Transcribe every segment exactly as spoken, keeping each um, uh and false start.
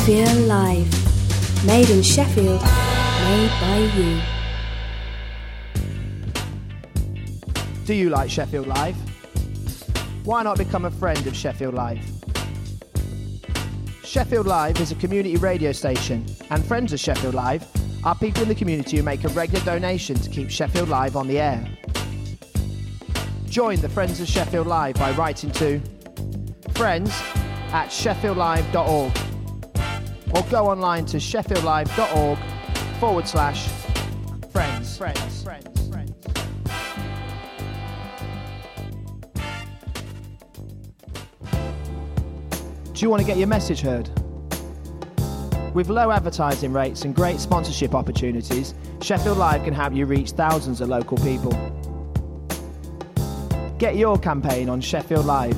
Sheffield Live. Made in Sheffield, made by you. Do you like Sheffield Live? Why not become a friend of Sheffield Live? Sheffield Live is a community radio station, and friends of Sheffield Live are people in the community who make a regular donation to keep Sheffield Live on the air. Join the Friends of Sheffield Live by writing to friends at sheffield live dot org or go online to sheffield live dot org forward slash friends. Friends. Friends. Friends. Do you want to get your message heard? With low advertising rates and great sponsorship opportunities, Sheffield Live can help you reach thousands of local people. Get your campaign on Sheffield Live.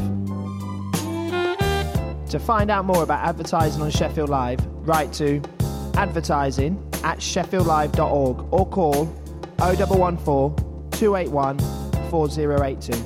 To find out more about advertising on Sheffield Live, write to advertising at sheffield live dot org or call oh one one four, two eight one, four oh eight two.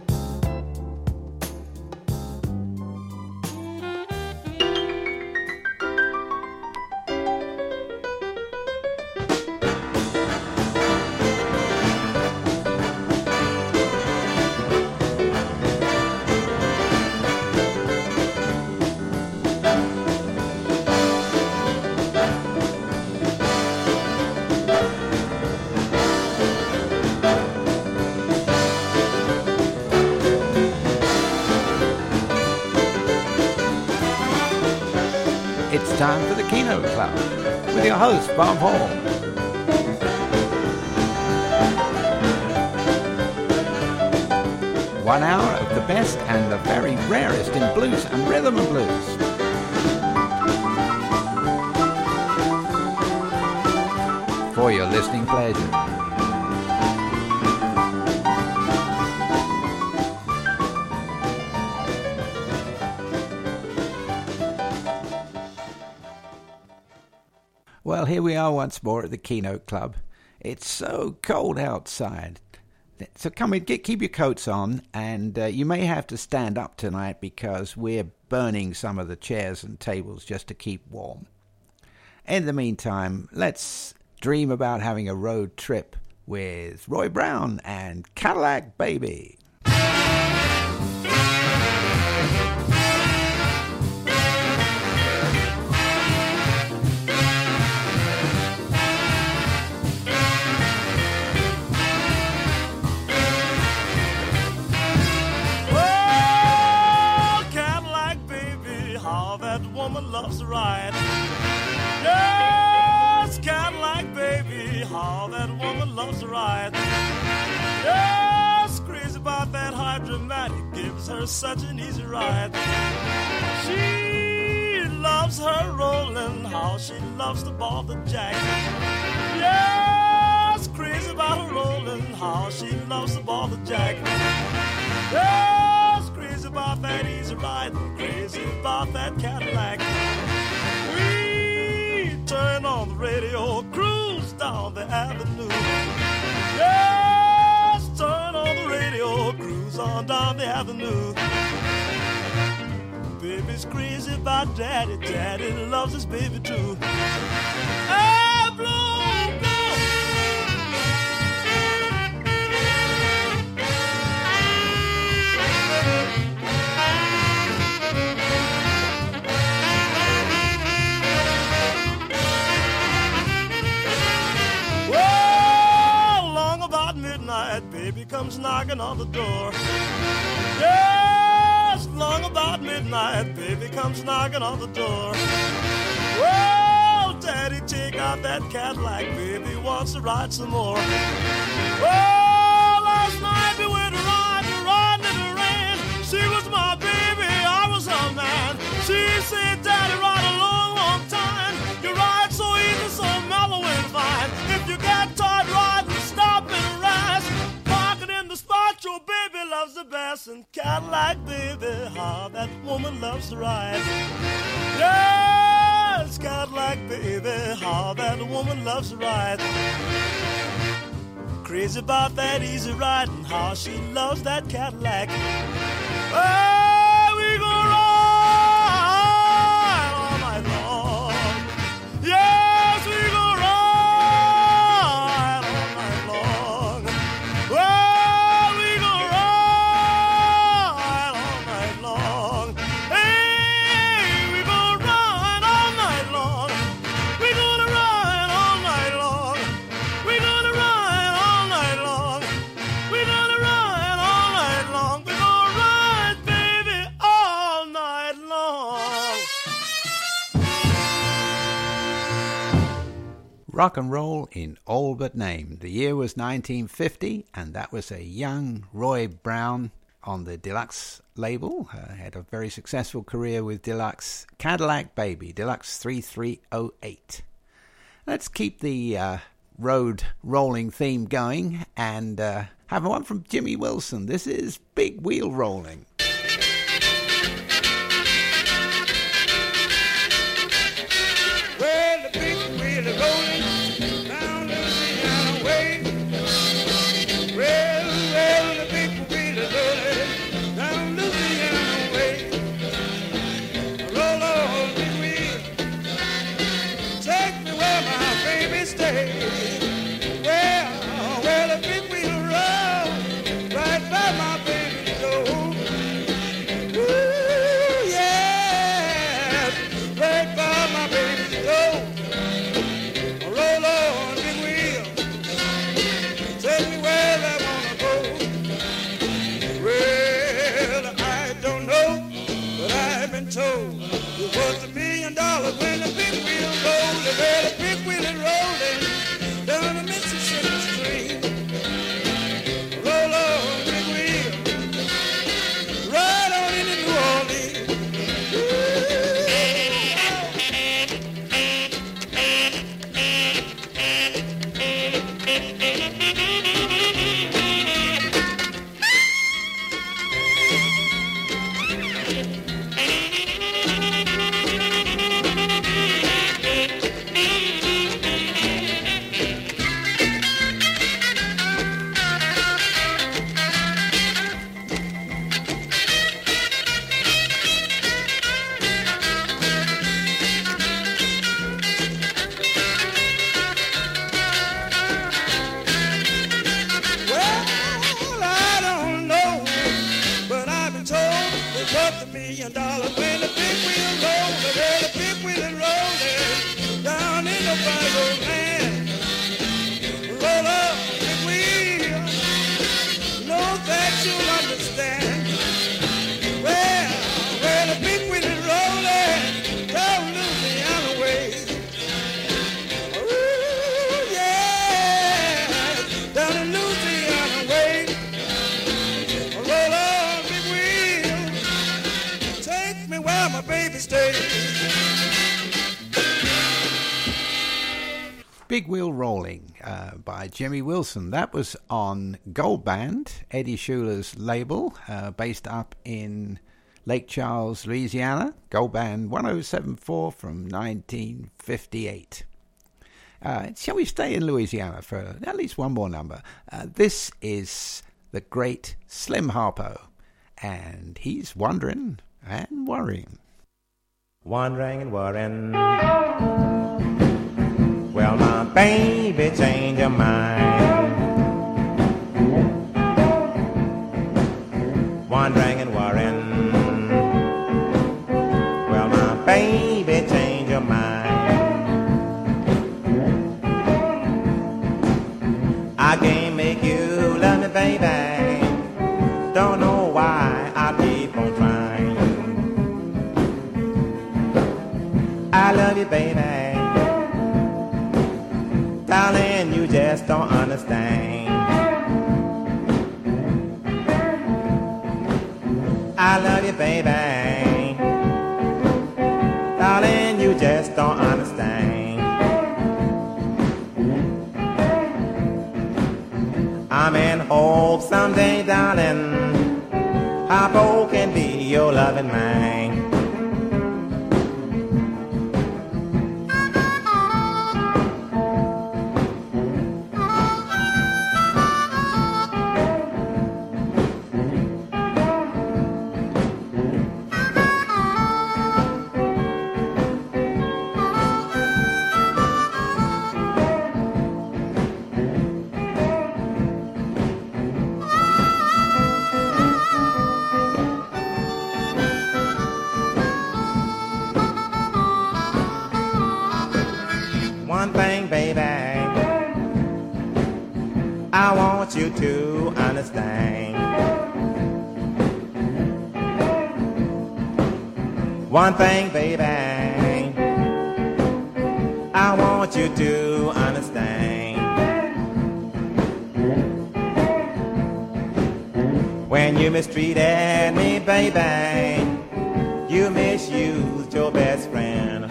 Time for the Keynote Club with your host, Bob Hall. One hour of the best and the very rarest in blues and rhythm and blues. For your listening pleasure. Well, here we are once more at the Keynote Club. It's so cold outside. So come and get, keep your coats on, and uh, you may have to stand up tonight because we're burning some of the chairs and tables just to keep warm. In the meantime, let's dream about having a road trip with Roy Brown and Cadillac Baby. Loves to ride. Yes, Cadillac baby, how that woman loves to ride. Yes, crazy about that hydromatic, gives her such an easy ride. She loves her rolling, how she loves to ball the jack. Yes, crazy about her rolling, how she loves to ball the jack. Yes, crazy about that easy ride, crazy about that Cadillac. We turn on the radio, cruise down the avenue. Yes, turn on the radio, cruise on down the avenue. Baby's crazy about daddy, daddy loves his baby too. Hey, blow, blow. Baby comes knocking on the door. Yes, long about midnight, baby comes knocking on the door. Well, daddy, take out that Cadillac, baby wants to ride some more. Well, last night we went riding, riding in the rain. She was my baby, I was her man. She said, daddy, ride a long, long time. You ride so easy, so mellow and fine. If you get tired riding, stop and rest. The spot your baby loves the best, and Cadillac baby, how that woman loves to ride. Yes, Cadillac baby, how that woman loves to ride. Crazy about that easy riding, how she loves that Cadillac. Hey, we gonna ride all night long. Rock and roll in all but name. The year was nineteen fifty, and that was a young Roy Brown on the Deluxe label. Uh, had a very successful career with Deluxe. Cadillac Baby, Deluxe three three oh eight. Let's keep the uh, road rolling theme going and uh, have one from Jimmy Wilson. This is Big Wheel Rolling. Well, the big wheel is rolling down Louisiana way. Well, well, the big wheel is rolling down Louisiana way. Roll on, big wheel, take me where my baby stays. Well, well, the big wheel rolls right by my baby's door. Ooh, yes, right by my baby's door. Roll on, big wheel, take me where I wanna go. Well, I don't know, but I've been told it was a million dollars when the big wheel rolled. Well, the big wheel is rolling down the Mississippi stream. Roll on, big wheel, right on into New Orleans. Well, I don't know, but I've been told it's worth a million dollars when the big wheel rolls. Well, the big wheel is rolling down in the Bayou land. Roll up, big wheel, know that you'll understand. Well, well, the big wheel is rolling down Louisiana way. Ooh, yeah, down in Louisiana way. Roll on, big wheel, take me where my baby stays. Big Wheel Rolling uh, by Jimmy Wilson. That was on Gold Band, Eddie Schuler's label, uh, based up in Lake Charles, Louisiana. Gold Band one oh seven point four from nineteen fifty-eight. Uh, shall we stay in Louisiana for at least one more number? Uh, this is the great Slim Harpo, and he's wondering and worrying. Wondering and worrying. Well, my baby changed her mind. Wondering and worrying. Well, my baby changed her mind. I can't make you love me, baby. Don't know why I keep on trying. I love you, baby. Darling, you just don't understand. I love you, baby. Darling, you just don't understand. I'm in hope someday, darling, Harpo can be your loving man. One thing, baby, I want you to understand. One thing, baby, I want you to understand. When you mistreated me, baby, you misused your best friend.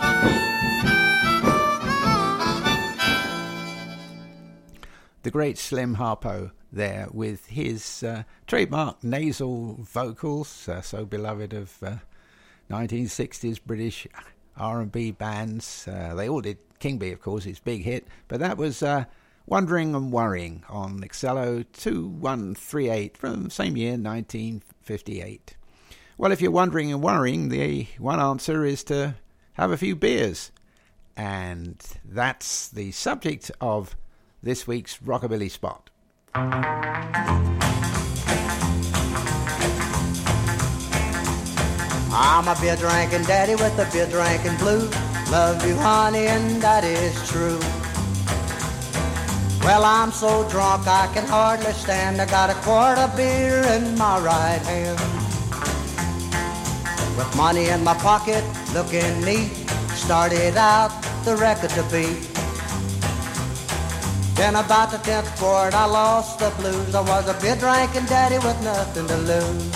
The great Slim Harpo there with his uh, trademark nasal vocals, uh, so beloved of uh, nineteen sixties British R and B bands. Uh, they all did. King Bee, of course, his big hit, but that was uh, Wondering and Worrying on Excello two one three eight from the same year, nineteen fifty-eight. Well, if you're wondering and worrying, the one answer is to have a few beers. And that's the subject of this week's Rockabilly Spot. I'm a beer drinking daddy with a beer drinking blues. Love you, honey, and that is true. Well, I'm so drunk I can hardly stand. I got a quart of beer in my right hand. With money in my pocket, looking neat, started out the record to beat. Then about the tenth quart I lost the blues. I was a beer drinking daddy with nothing to lose.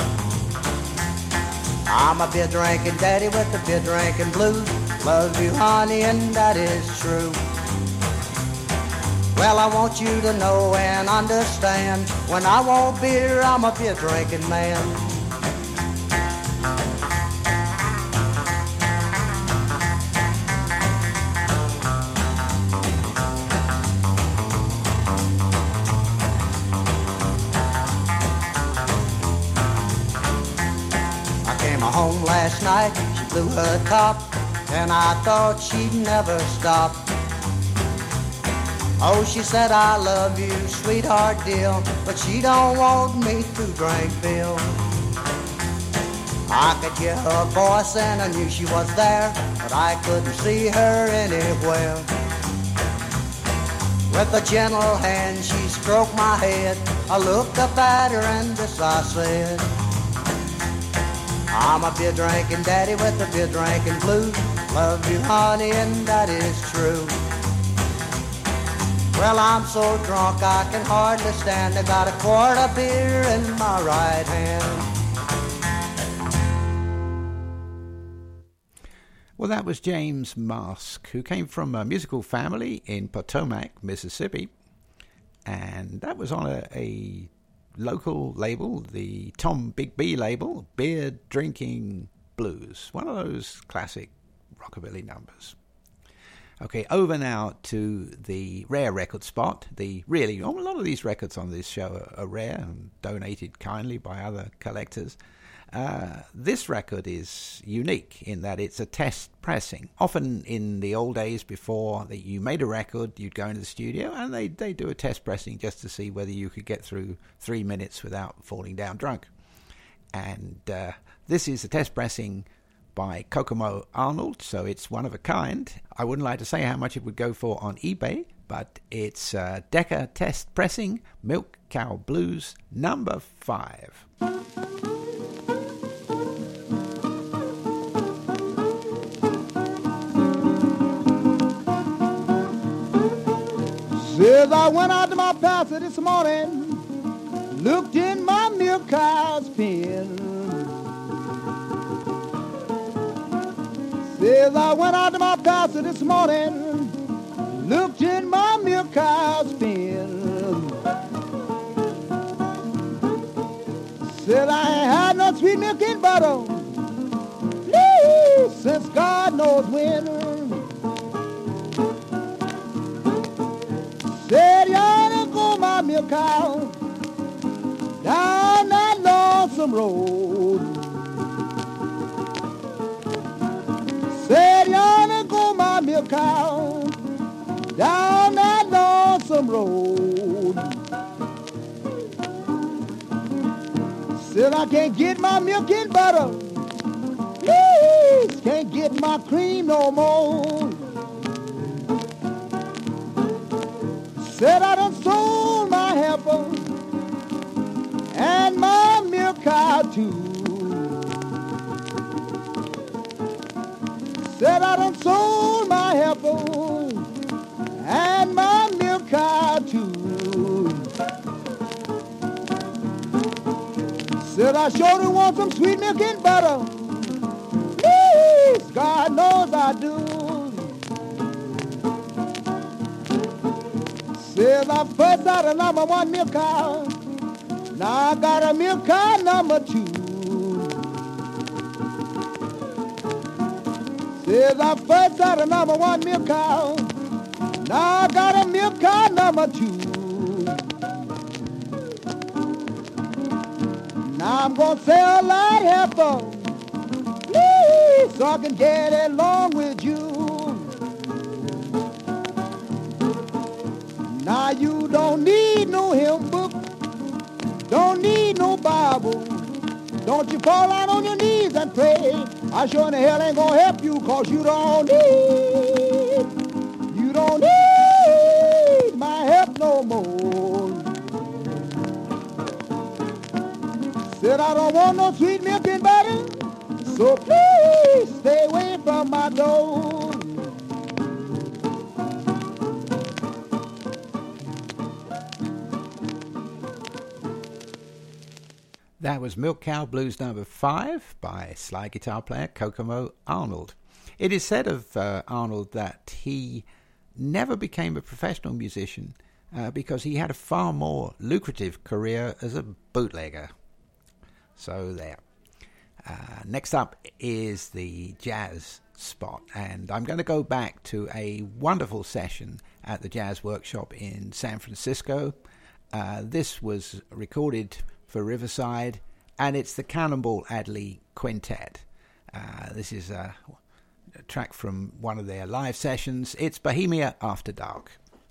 I'm a beer drinking daddy with the beer drinking blues. Love you, honey, and that is true. Well, I want you to know and understand, when I want beer, I'm a beer drinking man. I came home last night, she blew her top, and I thought she'd never stop. Oh, she said, I love you, sweetheart dear, but she don't want me to drink Bill. I could hear her voice and I knew she was there, but I couldn't see her anywhere. With a gentle hand she stroked my head, I looked up at her and this I said, I'm a beer drinking daddy with a beer drinking blues. Love you, honey, and that is true. Well, I'm so drunk I can hardly stand. I got a quart of beer in my right hand. Well, that was James Mask, who came from a musical family in Potomac, Mississippi. And that was on a, a local label, the Tom Big B label, Beer Drinking Blues. One of those classic rockabilly numbers. Okay, over now to the rare record spot. The really, a lot of these records on this show are, are rare and donated kindly by other collectors. Uh, this record is unique in that it's a test pressing. Often in the old days before that you made a record, you'd go into the studio and they they do a test pressing just to see whether you could get through three minutes without falling down drunk. And uh, this is a test pressing by Kokomo Arnold, so it's one of a kind. I wouldn't like to say how much it would go for on eBay, but it's uh, Decca Test Pressing Milk Cow Blues number five. Says I went out to my pasture this morning, looked in my milk cow's pen. Says I went out to my pasture this morning, looked in my milk cow's pen. Said I ain't had no sweet milk and butter, please, since God knows when. Said you ought to go my milk cow down that lonesome road. Said you ought to go my milk cow down that lonesome road. Said I can't get my milk and butter, please, can't get my cream no more. Said I done sold my heifer and my milk cow too. Said I done sold my heifer and my milk cow too. Said I sure do want some sweet milk and butter. Please, God knows I do. Said I first out a number one milk cow. Now I got a milk cow number two. Says I first got a number one milk cow. Now I got a milk cow number two. Now I'm gonna sell a light heifer, please, so I can get along with you. Now you don't need no hymn book, don't need no Bible. Don't you fall out on your knees and pray. I sure in the hell ain't gonna help you, cause you don't need, you don't need my help no more. Said I don't want no sweet milk and butter, so please stay away from my door. That was Milk Cow Blues number five by slide guitar player Kokomo Arnold. It is said of uh, Arnold that he never became a professional musician uh, because he had a far more lucrative career as a bootlegger. So there. Uh, next up is the jazz spot, and I'm going to go back to a wonderful session at the Jazz Workshop in San Francisco. Uh, this was recorded for Riverside, and it's the Cannonball Adderley Quintet. Uh, this is a, a track from one of their live sessions. It's Bohemia After Dark.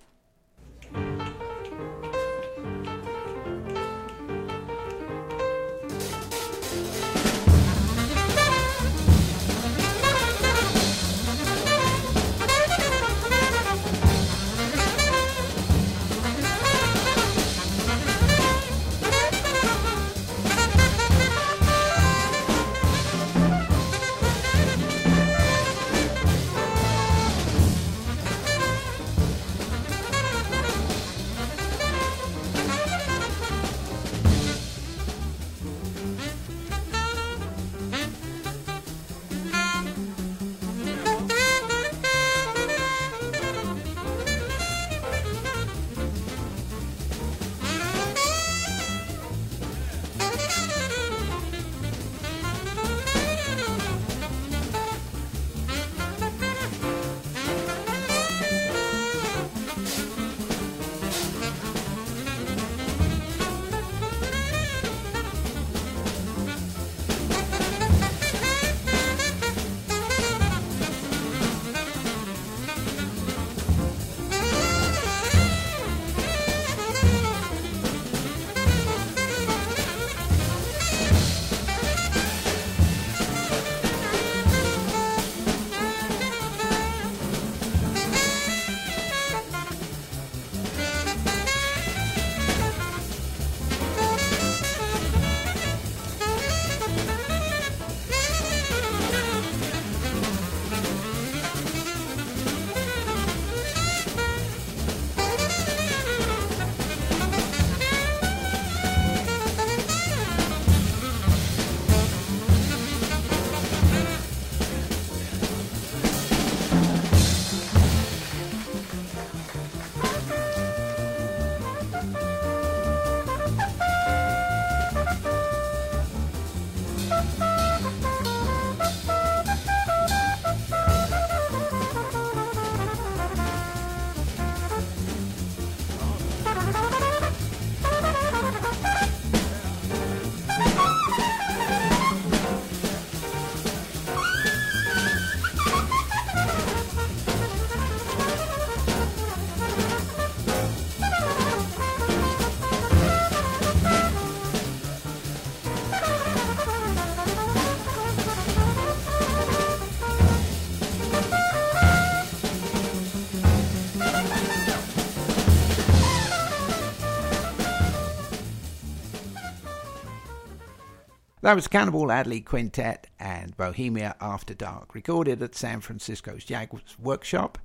That was Cannonball Adderley Quintet and Bohemia After Dark, recorded at San Francisco's Jazz Workshop.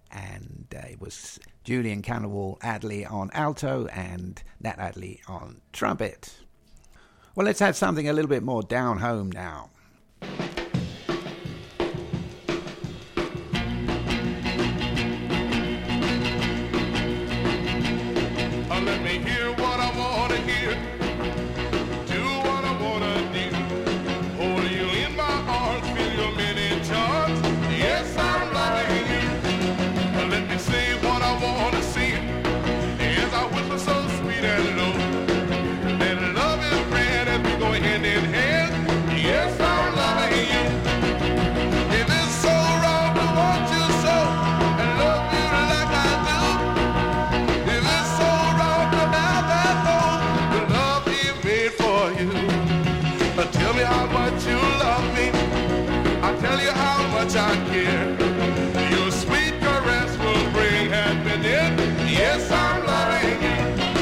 And uh, it was Julian Cannibal Adderley on alto and Nat Adderley on trumpet. Well, let's have something a little bit more down home now. Let me hear what I want to hear, do what I want to do, hold you in my arms, feel your many charms, yes, I'm loving you. Let me say what I want to say, as I whisper so sweet and low, that love is red as we go hand in hand, yes, I'm loving you. If it's so wrong to want you so, and love you like I do, if it's so tell me how much you love me, I'll tell you how much I care. Your sweet caress will bring happiness, yes, I'm loving you.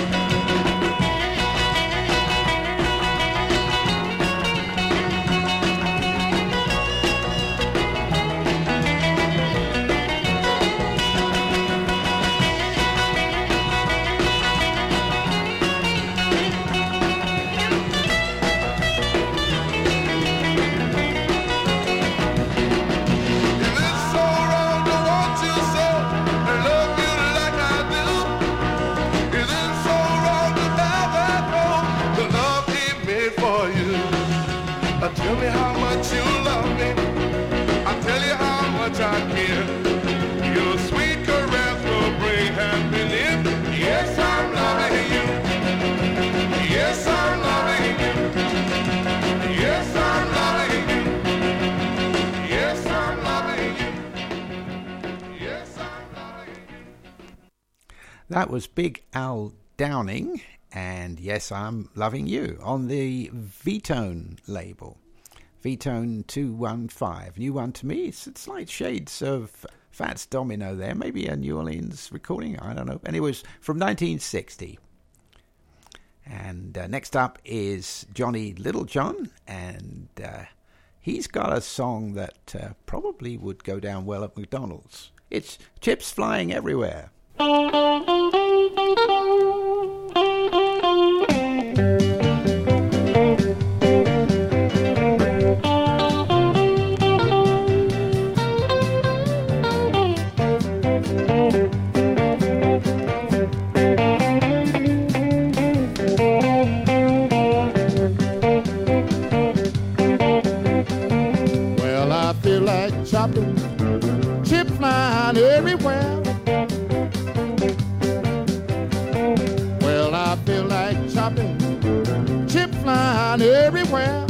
Tell me how much you love me, I'll tell you how much I care. Your sweet caress will bring happiness, yes, I'm loving you. Yes, I'm loving you. Yes, I'm loving you. Yes, I'm loving you. Yes, I'm loving you. That was Big Al Downing and Yes, I'm Loving You on the V-Tone label. V-Tone two one five. New one to me. It's slight shades of Fats Domino there. Maybe a New Orleans recording. I don't know. And it was from nineteen sixty. And uh, next up is Johnny Littlejohn. And uh, he's got a song that uh, probably would go down well at McDonald's. It's Chips Flying Everywhere. Chip flying everywhere. Well, I feel like chopping, chip flying everywhere.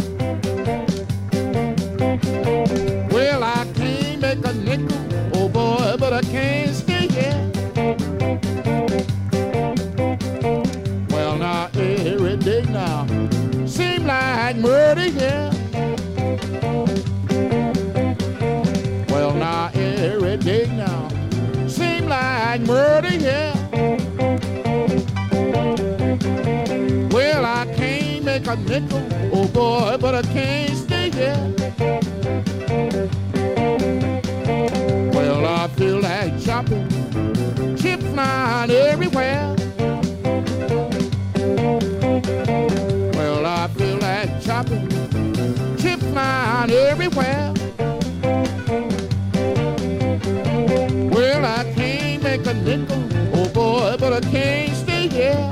Well, I can't make a nickel, oh boy, but I can't stay here. Well, now every day now seem like murder here. Well, now every day now seem like murder, yeah. Well, I can't make a nickel, oh boy, but I can't stay here. Well, I feel like chopping, chip flying everywhere. Well, I feel like chopping, chip flying everywhere. Well, I can't make a nickel, oh boy, but I can't stay here.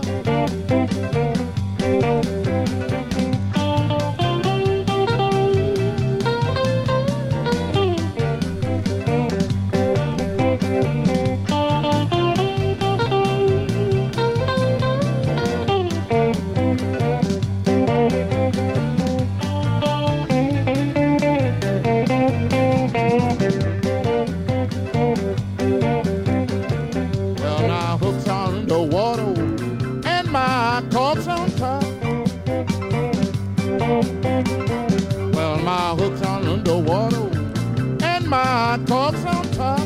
My cork's on top.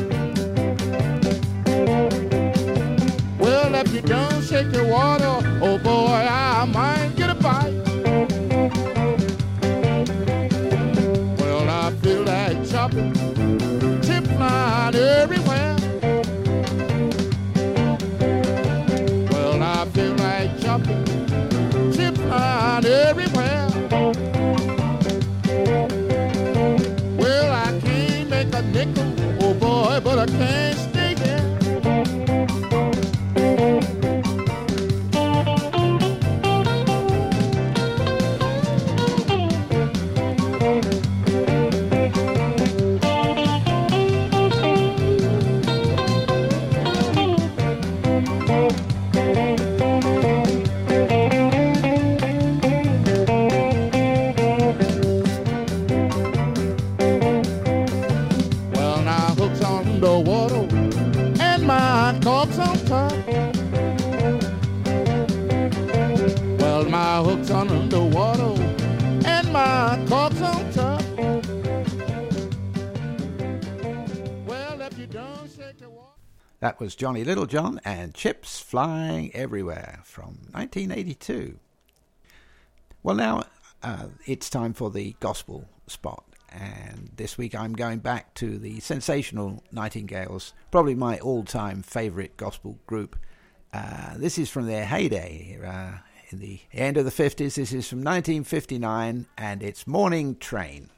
Well, if you don't shake your water, oh boy, I might get a bite. Well, I feel like chopping, chip flying everywhere. boy, but I can't stay there. That was Johnny Littlejohn and Chips Flying Everywhere from nineteen eighty-two. Well, now uh, it's time for the gospel spot. And this week I'm going back to the Sensational Nightingales, probably my all-time favourite gospel group. Uh, this is from their heyday uh, in the end of the fifties. This is from nineteen fifty-nine, and it's Morning Train.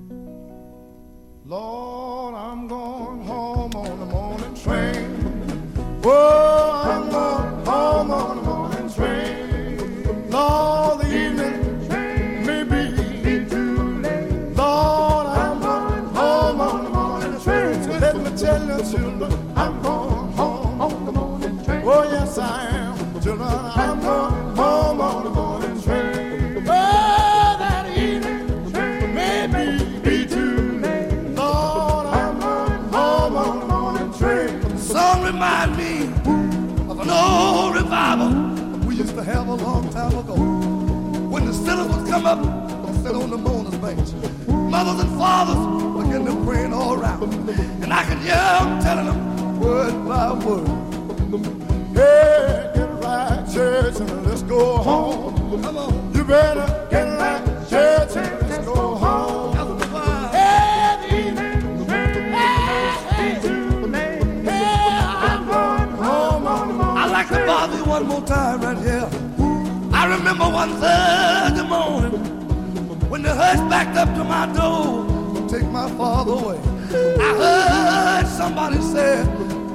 Lord, I'm going home on the morning train. Oh, I'm going home on the morning train. Lord, the evening train may be too late. Lord, I'm going home on the morning train. So let me tell you, children, I'm going home on the morning train. Oh, yes, I am. Children, I'm going home on the morning train. Oh, that evening train may be too late. Lord, I'm going home on the morning train. The song remind me of an old revival we used to have a long time ago, when the sinners would come up and sit on the mourner's bench. Mothers and fathers begin to praying all around, and I could hear them telling them word by word, hey, get right, church, and let's go home. Come on, you better get right, church, and let's go home. Hey, the evening, hey, hey, hey, I'm going home on the morning. I like to bother you one more time right here. I remember one Thursday morning when the hearse backed up to my door to take my father away. I heard somebody say,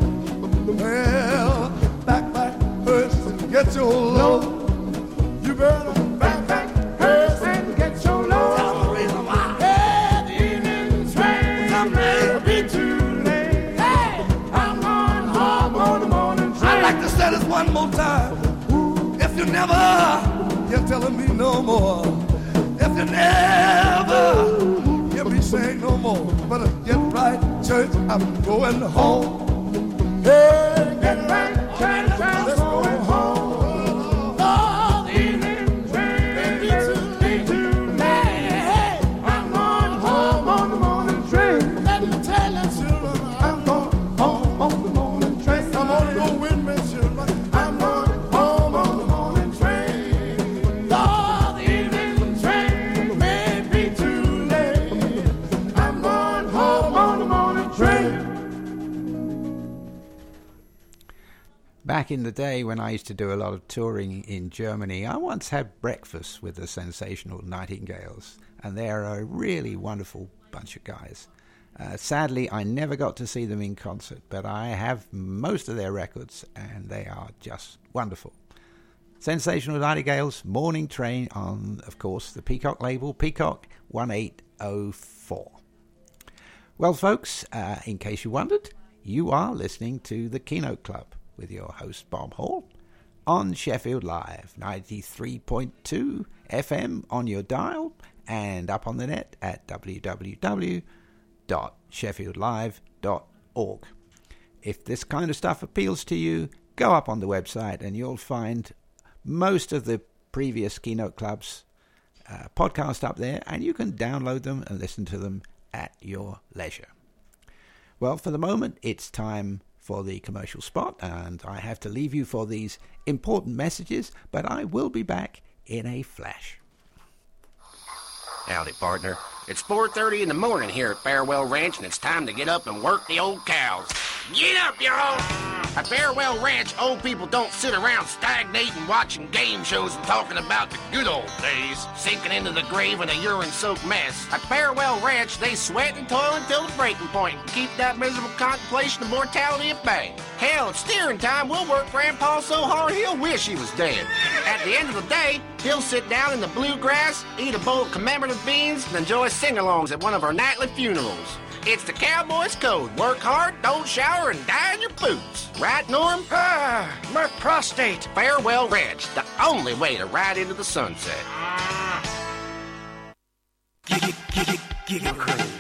well, back, back, hearse and get your load. You better back, back, hearse and get your load. Tell the reason why. Hey, the evening train, someday be too late. Hey, I'm going home on the morning train. I'd like to say this one more time. If you never, you're telling me no more. If you never, you'll be saying no more. Better get right, church, I'm going home. Hey, get right, church, let's go home. Oh, the evening train, be too, be too late. Hey, I'm going home on the morning train. Let me tell you, children, I'm going home on the morning train. Come on, go with me, children. I'm going home on the morning train. Oh, the evening train may be too late. I'm going home on the morning train. Back in the day when I used to do a lot of touring in Germany, I once had breakfast with the Sensational Nightingales, and they're a really wonderful bunch of guys. Uh, sadly, I never got to see them in concert, but I have most of their records, and they are just wonderful. Sensational Nightingales, Morning Train on, of course, the Peacock label, Peacock one eight oh four. Well, folks, uh, in case you wondered, you are listening to the Keynote Club with your host, Bob Hall, on Sheffield Live, ninety-three point two F M on your dial, and up on the net at w w w dot sheffield live dot org. If this kind of stuff appeals to you, go up on the website and you'll find most of the previous Keynote Clubs uh, podcast up there, and you can download them and listen to them at your leisure. Well, for the moment, it's time for the commercial spot, and I have to leave you for these important messages, but I will be back in a flash. Howdy, partner. It's four thirty in the morning here at Farewell Ranch, and it's time to get up and work the old cows. Get up, y'all! At Farewell Ranch, old people don't sit around stagnating, watching game shows and talking about the good old days, sinking into the grave in a urine-soaked mess. At Farewell Ranch, they sweat and toil until the breaking point and keep that miserable contemplation of mortality at bay. Hell, at steering time, we'll work Grandpa so hard he'll wish he was dead. At the end of the day, he'll sit down in the bluegrass, eat a bowl of commemorative beans, and enjoy sing-alongs at one of our nightly funerals. It's the Cowboys Code. Work hard, don't shower, and die in your boots. Right, Norm? Ah, my prostate. Farewell Ranch, the only way to ride into the sunset. Giggle Cream.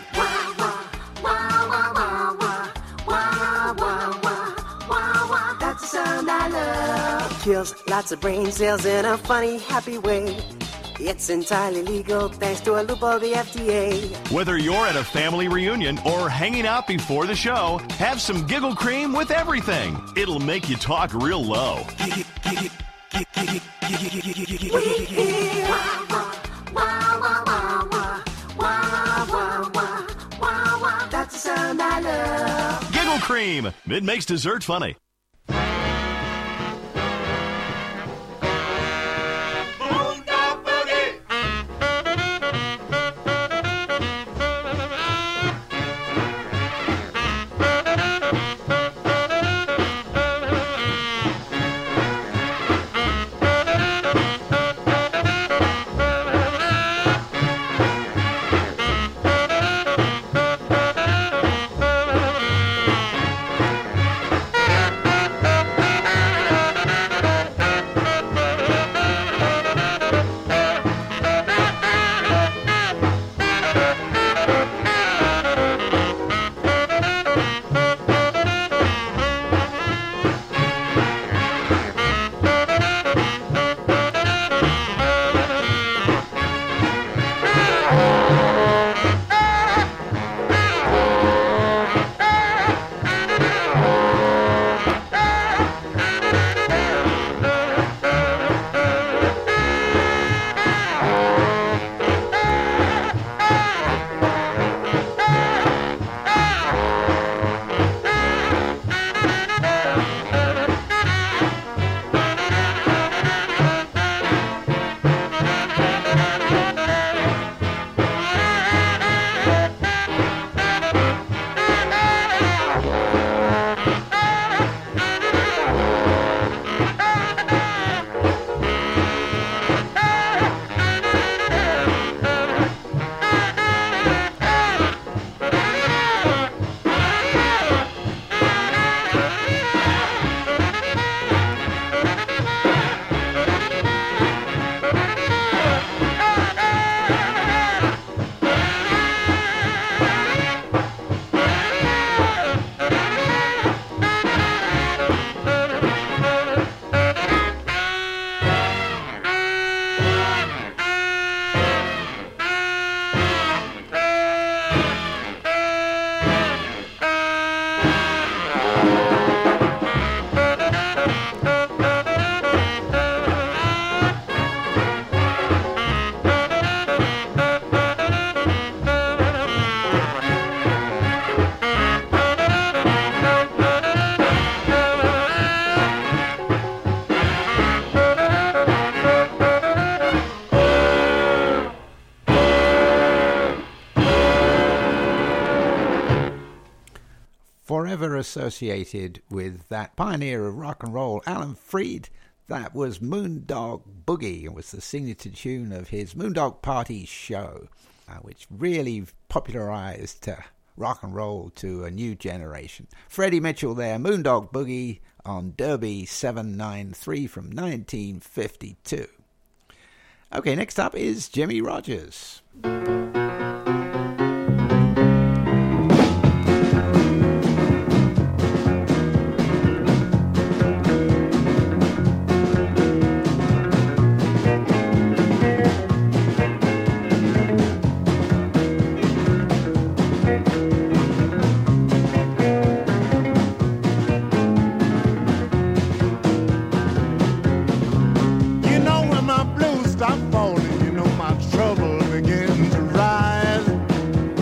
That's the sound I love. Kills lots of brain cells in a funny, happy way. It's entirely legal thanks to a loop of the F D A. Whether you're at a family reunion or hanging out before the show, have some Giggle Cream with everything. It'll make you talk real low. That's the sound I love. Giggle Cream. It makes dessert funny. Forever associated with that pioneer of rock and roll, Alan Freed. That was Moondog Boogie. It was the signature tune of his Moondog Party show, uh, which really popularized uh, rock and roll to a new generation. Freddie Mitchell there, Moondog Boogie on Derby seven ninety-three from nineteen fifty-two. Okay, next up is Jimmie Rodgers.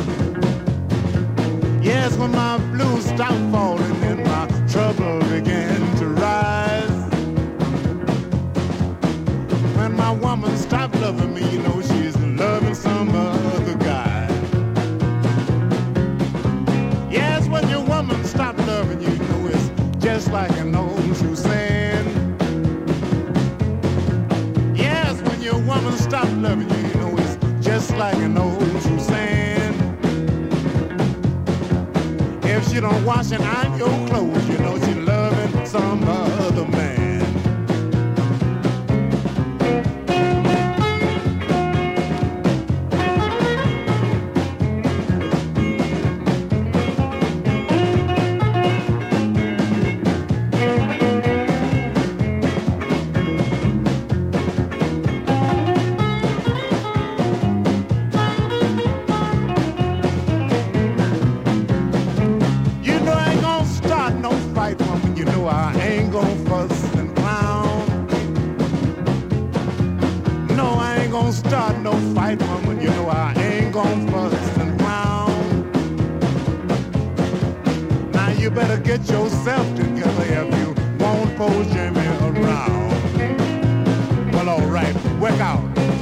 When my blues stop falling and my trouble began. just like an old true saying. Yes, when your woman stops loving you, you know it's just like an old true saying. If she don't wash and iron your clothes, you know she's loving some other man. Start no fight, woman, you know I ain't gon' fuss and clown. Now you better get yourself together if you won't pull Jimmy around. Well, all right, work out.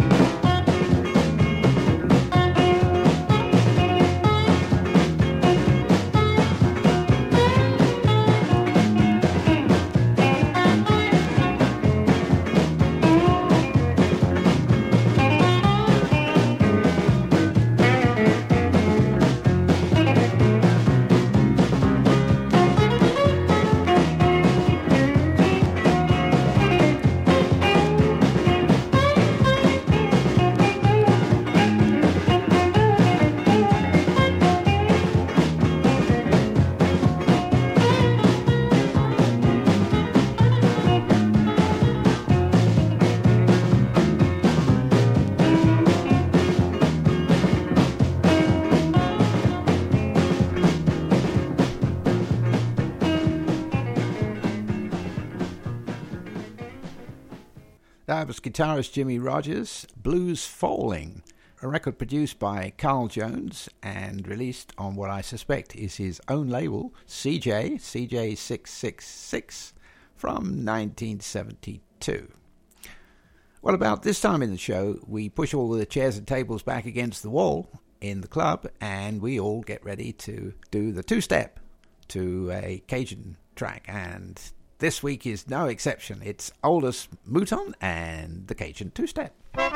That was guitarist Jimmy Rogers, Blues Falling, a record produced by Carl Jones and released on what I suspect is his own label, C J, C J six six six, from nineteen seventy-two. Well, about this time in the show, we push all the chairs and tables back against the wall in the club, and we all get ready to do the two-step to a Cajun track, and this week is no exception. It's Oldest Mouton and the Cajun Two-Step.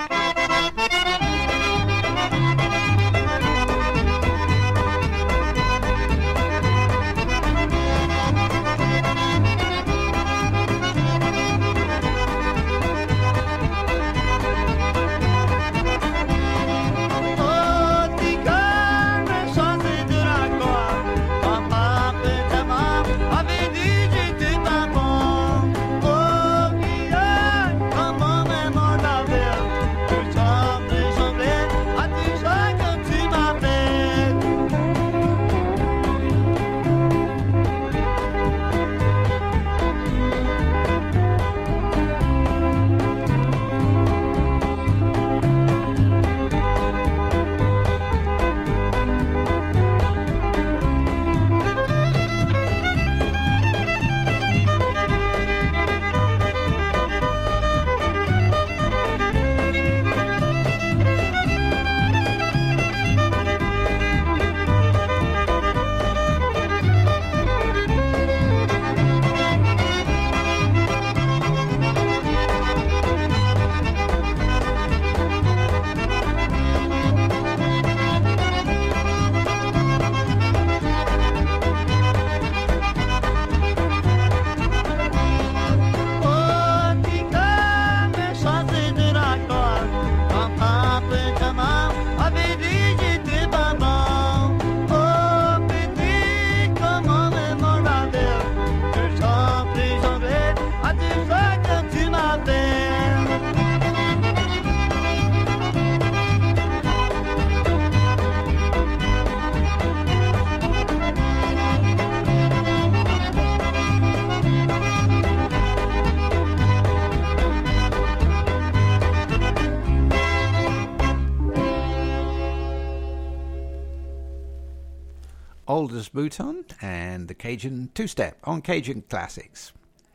Oldest Mouton and the Cajun Two-Step on Cajun Classics.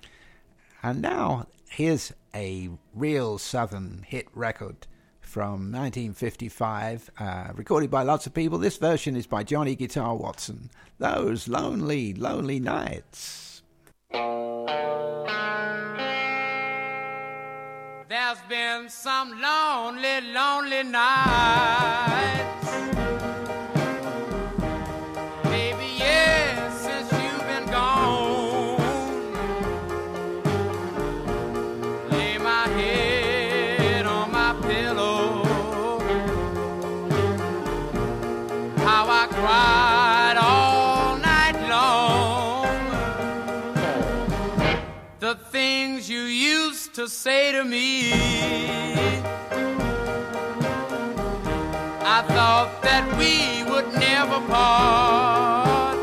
And now here's a real Southern hit record from nineteen fifty-five, uh, recorded by lots of people. This version is by Johnny Guitar Watson. Those Lonely, Lonely Nights. There's been some lonely, lonely nights, baby, yes, since you've been gone. Lay my head on my pillow, how I cried all night long. The things you used to say to me, I thought that we would never part.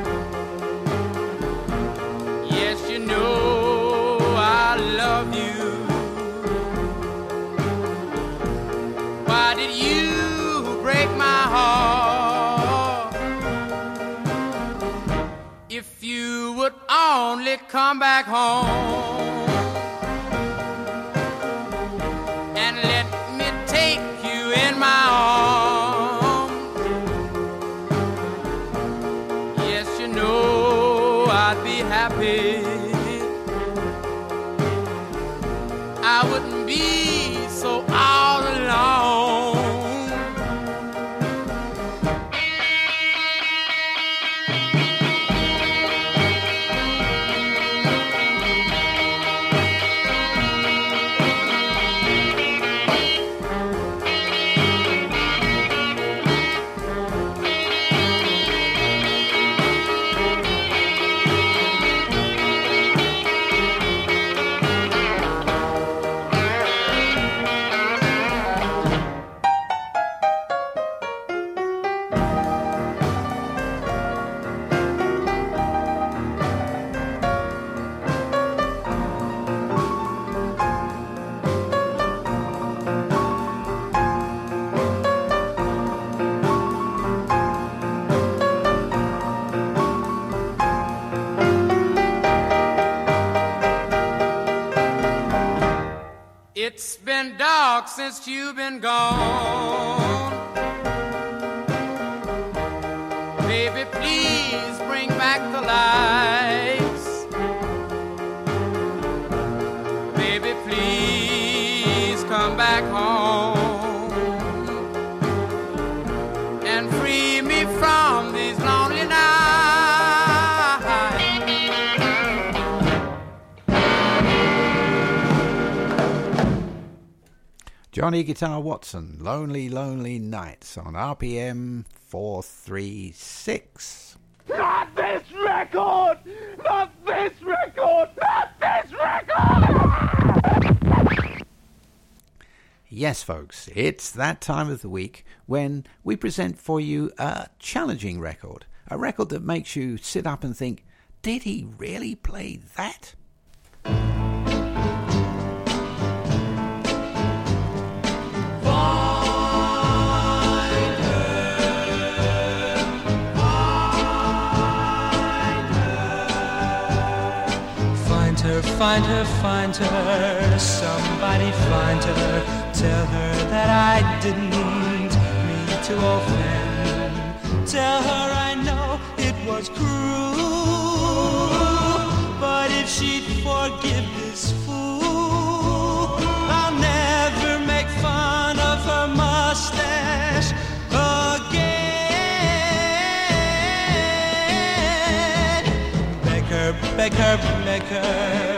Yes, you know I love you. Why did you break my heart? If you would only come back home and let me take you in my arms. Yes, you know I'd be happy. I wouldn't be so all alone. It's been dark since you've been gone. Baby, please bring back the lights. Baby, please come back home and free me from these lonely nights. Johnny Guitar Watson, Lonely, Lonely Nights on R P M four three six. Not this record! Not this record! Not this record! Yes, folks, it's that time of the week when we present for you a challenging record. A record that makes you sit up and think, did he really play that? Find her, find her, somebody find her. Tell her that I didn't mean to offend. Tell her I know it was cruel, but if she'd forgive this fool, I'll never make fun of her mustache again. Beg her, beg her, beg her,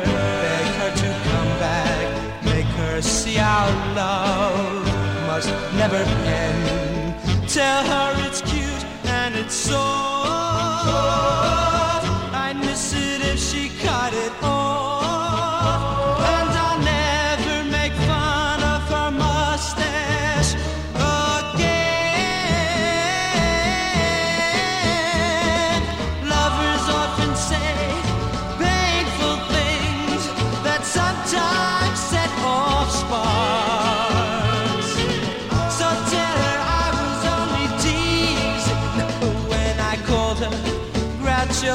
see our love must never end. Tell her it's cute and it's soft. I'd miss it if she cut it off. And I'll never make fun of her mustache again. Lovers often say painful things that sometimes set off sparks. So tell her I was only teasing when I called her Groucho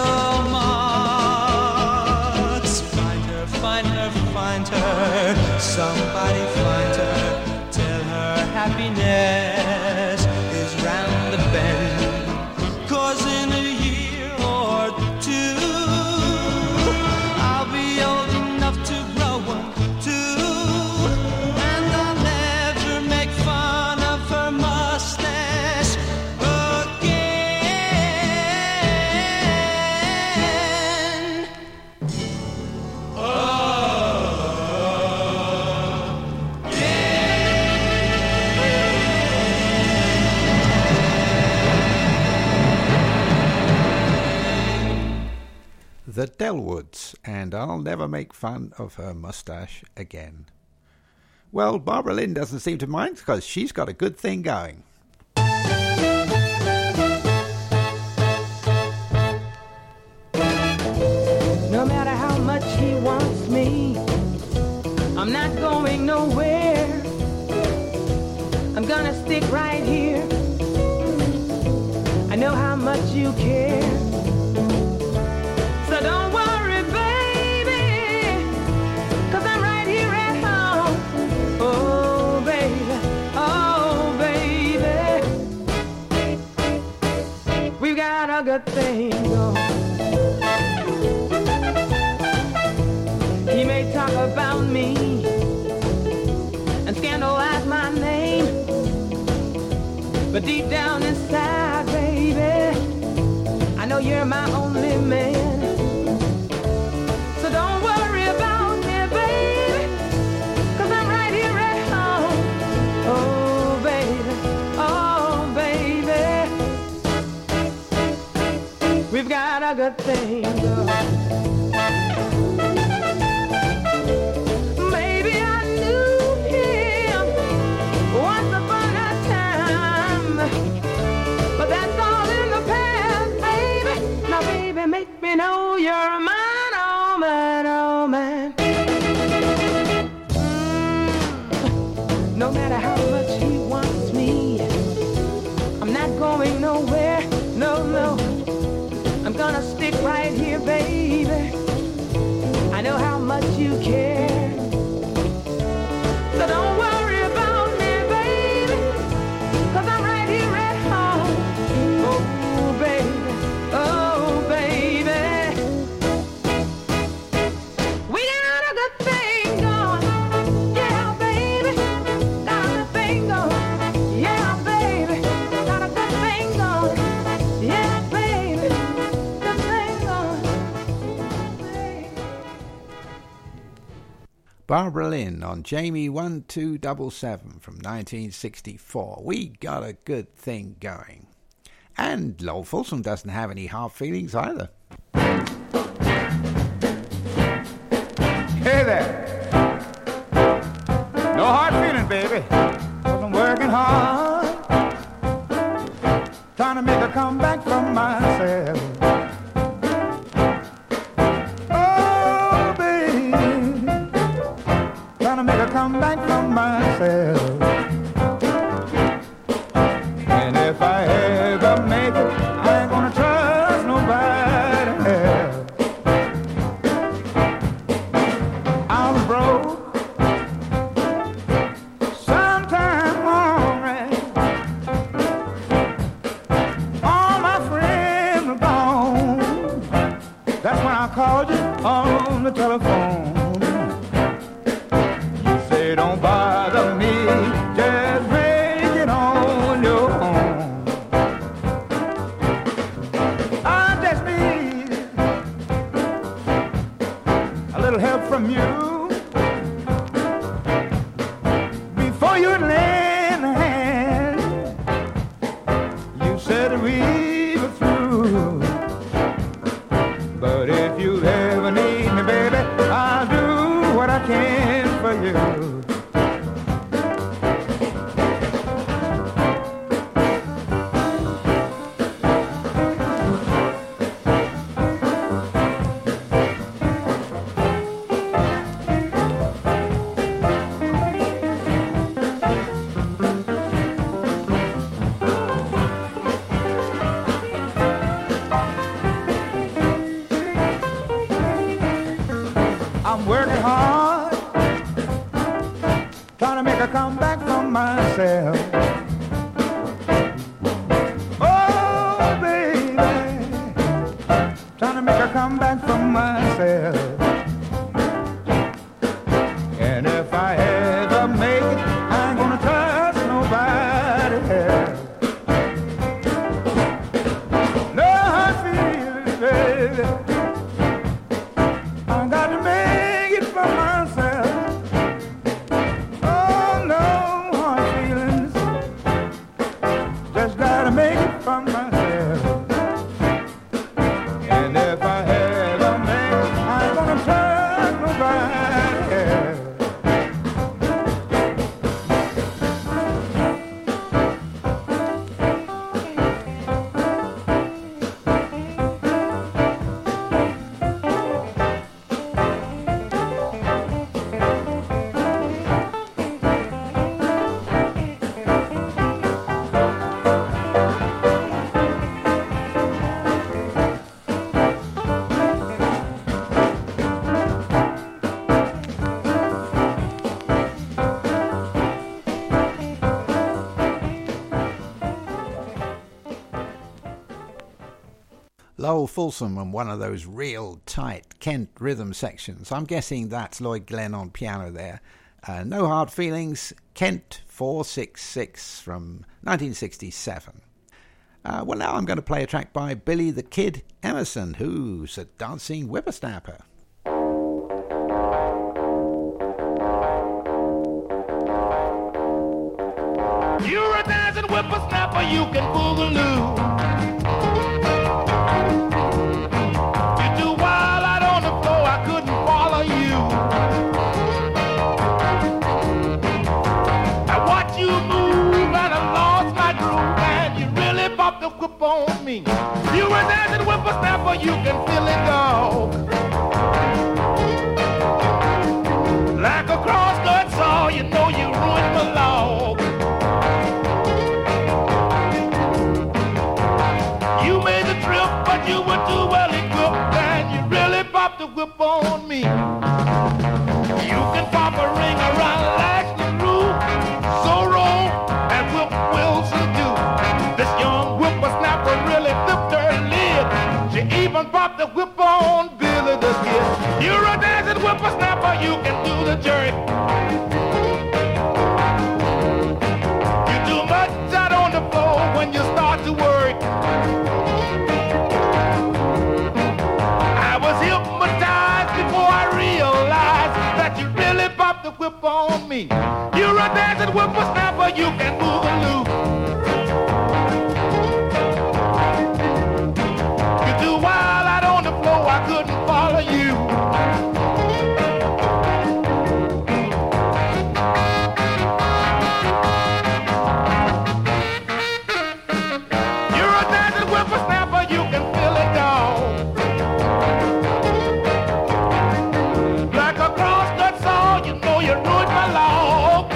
Marx. Find her, find her, find her. Somebody find her. Tell her happiness is round the bend. 'Cause in a year or two I'll be old enough to grow up too. the Delwoods, and I'll never make fun of her mustache again. Well, Barbara Lynn doesn't seem to mind because she's got a good thing going. No matter how much he wants me, I'm not going nowhere. I'm gonna stick right here. I know how much you care. So don't worry, baby, 'cause I'm right here at home. Oh, baby, oh, baby, we've got a good thing going. He may talk about me and scandalize my name, but deep down inside, baby, I know you're my only man. So don't worry about me, baby, 'cause I'm right here at home. Oh, baby, oh, baby, we've got a good thing going. Make me know you're mine, oh man, oh man. Mm. No matter how much he wants me, I'm not going nowhere, no, no. I'm gonna stick right here, baby. I know how much you care. So don't worry about me, baby, 'cause I'm right here at home. Oh, baby, oh. Barbara Lynn on Jamie one two seven seven from nineteen sixty-four. We got a good thing going. And Lowell Fulsom doesn't have any hard feelings either. Hey there. No hard feeling, baby. 'Cause I'm working hard, trying to make a comeback from myself. Come back from myself. And if I ever make it, I ain't gonna trust nobody else. I was broke, sometime hungry. All my friends were gone. That's when I called you on the telephone. Don't bother me, just make it on your own. I just need a little help from you before you lend a hand. You said we were through, but if you ever need me, baby, I'll do what I can for you. I'm working hard, trying to make a comeback from myself. Oh, baby, trying to make a comeback from myself. And if I ever make it, I ain't gonna trust nobody else. No hard feelings, baby. I got to make it for myself. Oh, no hard feelings. Just got to make it for myself. And if I ever make Lowell Fulsom on one of those real tight Kent rhythm sections. I'm guessing that's Lloyd Glenn on piano there. Uh, No Hard Feelings, Kent four six six from nineteen sixty-seven. Uh, well, now I'm going to play a track by Billy the Kid Emerson, who's a dancing whippersnapper. You're a dancing whippersnapper, you can boogaloo. You're too wild out on the floor, I couldn't follow you. I watch you move and I lost my groove, and you really popped the whip on me. You're a dancing whippersnapper, you can feel it go. Like a cross-cut saw, you know you ruined my log. You made the trip, but you were too well equipped, and you really popped the whip on me. You can pop a ring around Lash LaRue, so wrong, and Whip Wilson do. This young whippersnapper really flipped her lid. She even popped the whip on Billy the Kid. You're a dancing whippersnapper, you can do the jerk. You do much out on the floor when you start to work. I was hypnotized before I realized that you really popped the whip on me. You're a dancing whippersnapper, you can move a loop. You're too wild out on the floor, I couldn't follow you. You're a dancing whippersnapper, you can feel it down. Like a cross-cut saw, you know you ruined my log.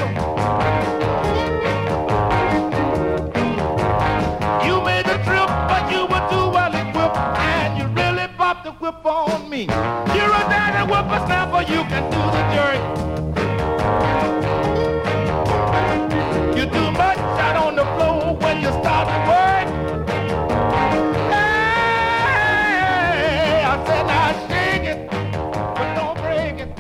You made the trip, but you were too well equipped, and you really popped the whip on me. You're a dancing whippersnapper, you can do the jerk. You do much out on the floor when you start to work. Hey, I said now shake it, but don't break it.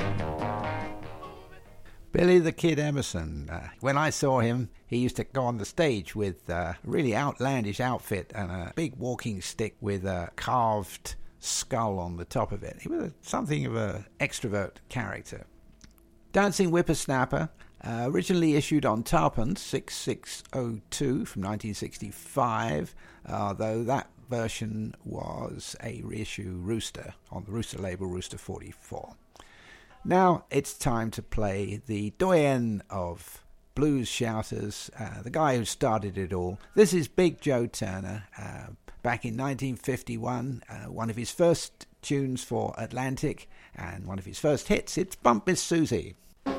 Billy the Kid Emerson. Uh, when I saw him, he used to go on the stage with a really outlandish outfit and a big walking stick with a carved skull on the top of it. He was a, something of an extrovert character. Dancing Whippersnapper, uh, originally issued on Tarpon six six oh two from nineteen sixty-five, although that version was a reissue Rooster on the Rooster label, Rooster forty-four. Now it's time to play the doyen of blues shouters, uh, the guy who started it all. This is Big Joe Turner. Uh, back in nineteen fifty-one, uh, one of his first tunes for Atlantic and one of his first hits, it's Bump Miss Susie.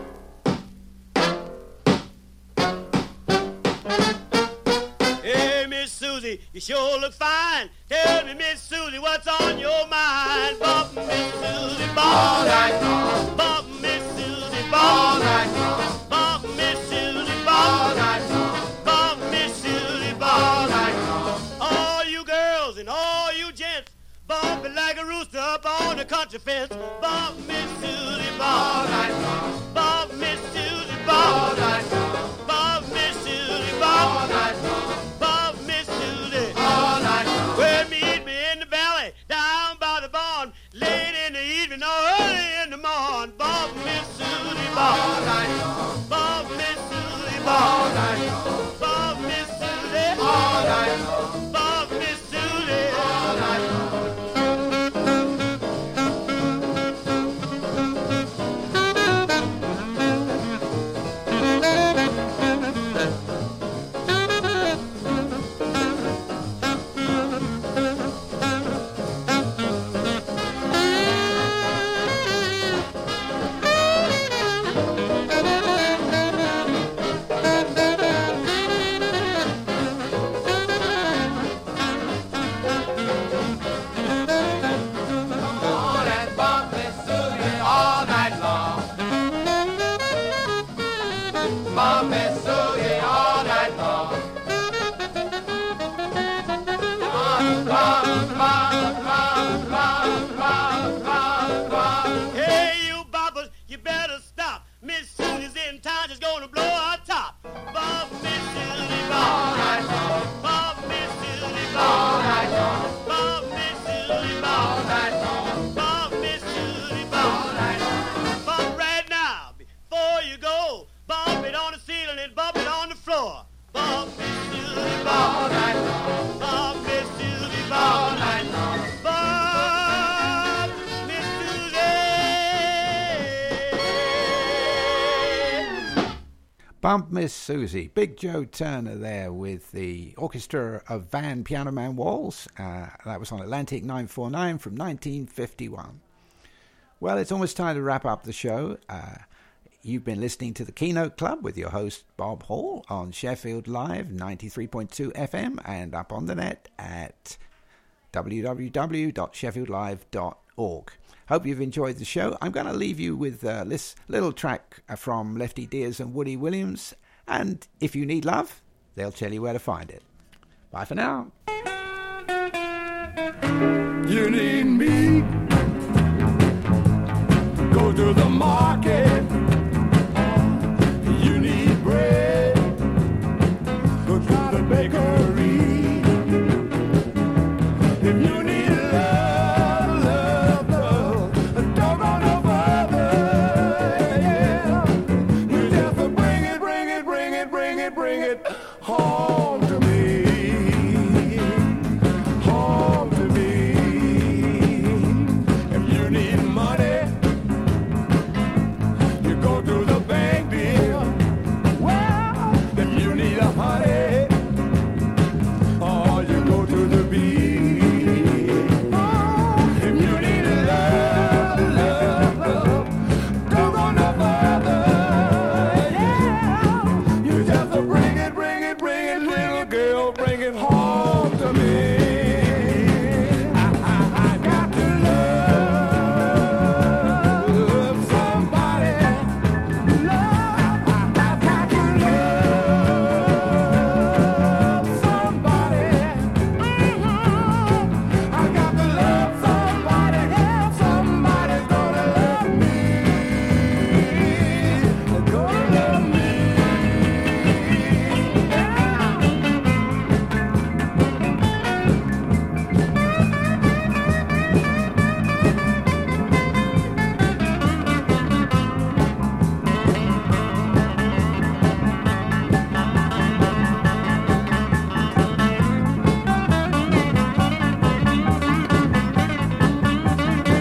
Hey, Miss Susie, you sure look fine. Tell me, Miss Susie, what's on your mind? Bump Miss Susie, bump all night long. Bump Miss Susie, bump all night long. Bump Miss Susie, bump all night long. Bump Miss Susie, bump all night long. All you girls and all you gents, bump it like a rooster up on a country fence. Bump Miss Susie, bump all night long. Bump Miss Susie, bump all night long. Bump Miss Susie, bump all night long. Bump Miss Susie, all night long. Well, meet me in the valley, down by the barn, late in the evening or early in the morning. Bump Miss Susie, bump all night long. Bump Miss Susie, bump all night long. Bump Miss Susie, all night long. Bump Miss Susie, all night long. Bump Miss Susie. Big Joe Turner there with the orchestra of Van Piano Man Walls. Uh, that was on Atlantic nine forty-nine from nineteen fifty-one. Well, it's almost time to wrap up the show. Uh, you've been listening to the Keynote Club with your host Bob Hall on Sheffield Live ninety-three point two F M and up on the net at w w w dot sheffield live dot org. Hope you've enjoyed the show. I'm going to leave you with uh, this little track from Lefty Dears and Woody Williams. And if you need love, they'll tell you where to find it. Bye for now. You need me.